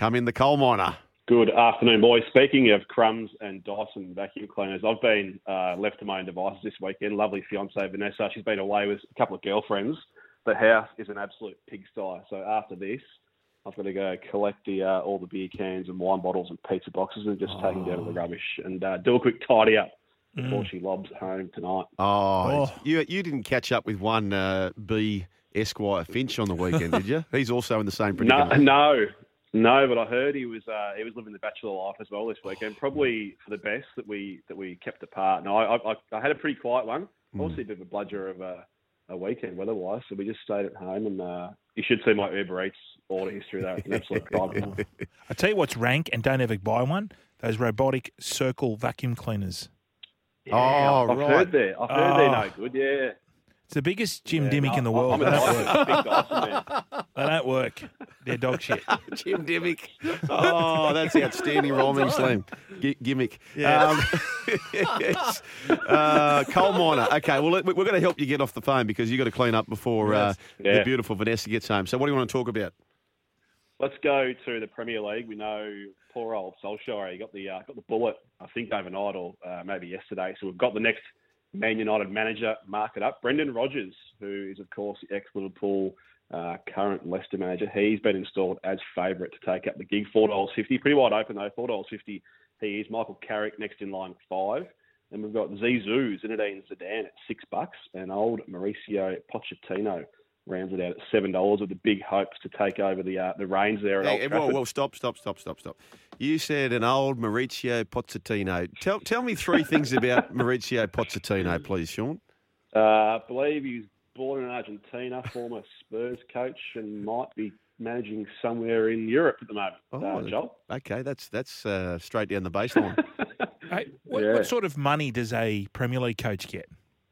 Come in the coal miner. Good afternoon, boys. Speaking of Crumbs and Dyson vacuum cleaners, I've been left to my own devices this weekend. Lovely fiancée, Vanessa. She's been away with a couple of girlfriends. The house is an absolute pigsty. So after this, I've got to go collect all the beer cans and wine bottles and pizza boxes and just take them down to the rubbish and do a quick tidy up before she lobs home tonight. You didn't catch up with one B Esquire Finch on the weekend, did you? He's also in the same predicament. No, but I heard he was living the bachelor life as well this weekend. Probably for the best that we kept apart. No, I had a pretty quiet one. Obviously a bit of a bludger of a weekend weather-wise, so we just stayed at home and you should see my Uber Eats order history there. It's an absolute pride. I tell you what's rank, and don't ever buy one, those robotic circle vacuum cleaners. Yeah, I've heard they're no good, yeah. It's the biggest Jim Dimmick in the world. They don't work. They're dog shit. Jim Dimmick. Oh, that's outstanding rhyming slang. Gimmick. Yeah. Yes. Coal miner. Okay, well, we're going to help you get off the phone because you've got to clean up before the beautiful Vanessa gets home. So what do you want to talk about? Let's go to the Premier League. We know poor old Solskjaer. He got the bullet, I think, overnight or maybe yesterday. So we've got the next Man United manager market up. Brendan Rodgers, who is, of course, the ex-Liverpool current Leicester manager. He's been installed as favourite to take up the gig, $4.50. Pretty wide open, though, $4.50 he is. Michael Carrick next in line, 5. And we've got Zizou, Zinedine Zidane at $6. And old Mauricio Pochettino rounds it out at $7 with the big hopes to take over the reins there at Old Trafford. Well, stop. You said an old Mauricio Pochettino. Tell me 3 things about Mauricio Pochettino, please, Sean. I believe he's born in Argentina, former Spurs coach, and might be managing somewhere in Europe at the moment. Joel. Okay, that's straight down the baseline. Hey, what sort of money does a Premier League coach get?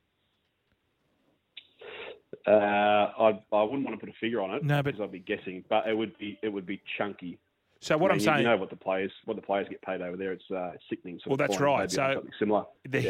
I wouldn't want to put a figure on it. No, but because I'd be guessing, but it would be chunky. So what I'm saying, you know what the players get paid over there. It's sickening. Well, that's right. So something similar.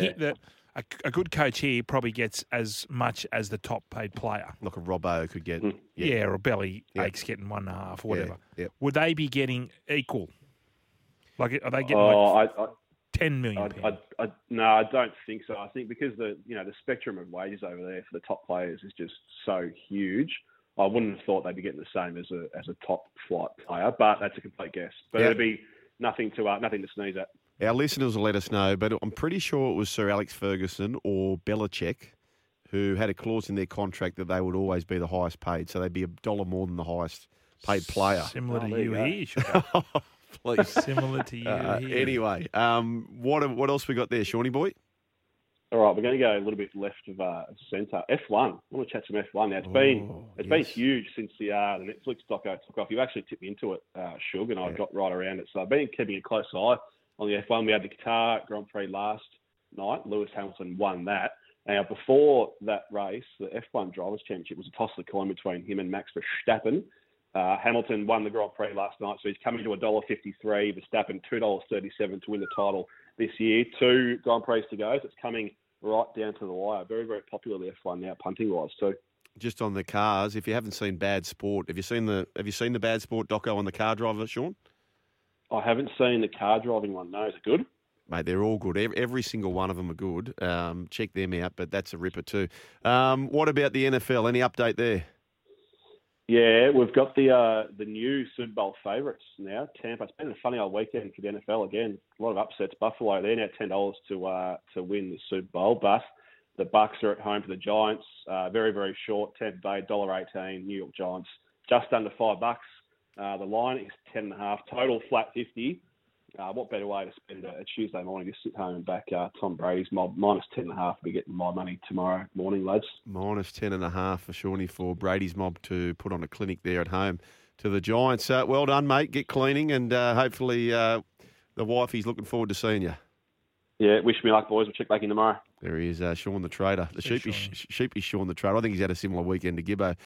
A good coach here probably gets as much as the top paid player, like a Robbo could get. Or Belly Aches getting 1.5 or whatever. Yeah. Would they be getting equal? Like, are they getting 10 million? No, I don't think so. I think because the spectrum of wages over there for the top players is just so huge. I wouldn't have thought they'd be getting the same as a top flight player, but that's a complete guess. But it'd be nothing to sneeze at. Our listeners will let us know, but I'm pretty sure it was Sir Alex Ferguson or Belichick who had a clause in their contract that they would always be the highest paid, so they'd be $1 more than the highest paid player. Similar to you here, Please. Similar to you here. Anyway, what else we got there, Shawnee boy? All right, we're going to go a little bit left of centre. F1. I want to chat some F1 now. It's been huge since the Netflix doco took off. You actually tipped me into it, Shug, and I got right around it. So I've been keeping a close eye on the F1. We had the Qatar Grand Prix last night. Lewis Hamilton won that. Now, before that race, the F1 Drivers' Championship was a toss of the coin between him and Max Verstappen. Hamilton won the Grand Prix last night, so he's coming to $1.53. Verstappen, $2.37 to win the title this year. 2 Grand Prix to go, so it's coming right down to the wire. Very, very popular, the F1 now, punting-wise too. Just on the cars, if you haven't seen Bad Sport, have you seen the Bad Sport doco on the car driver, Sean? I haven't seen the car driving one. No, is it good? Mate, they're all good. Every single one of them are good. Check them out, but that's a ripper too. What about the NFL? Any update there? Yeah, we've got the new Super Bowl favourites now. Tampa. It's been a funny old weekend for the NFL again. A lot of upsets. Buffalo, they're now $10 to win the Super Bowl, but the Bucks are at home for the Giants. Very, very short. Tampa Bay, $1.18. New York Giants just under $5. The line is 10.5. Total flat 50. What better way to spend a Tuesday morning? Just sit home and back Tom Brady's mob. Minus 10.5. I'll be getting my money tomorrow morning, lads. Minus 10.5 for Shawnee for Brady's mob to put on a clinic there at home to the Giants. Well done, mate. Get cleaning, and hopefully the wifey's looking forward to seeing you. Yeah, wish me luck, boys. We'll check back in tomorrow. There he is, Sean the Trader. The sheepish Sean the Trader. I think he's had a similar weekend to Gibbo.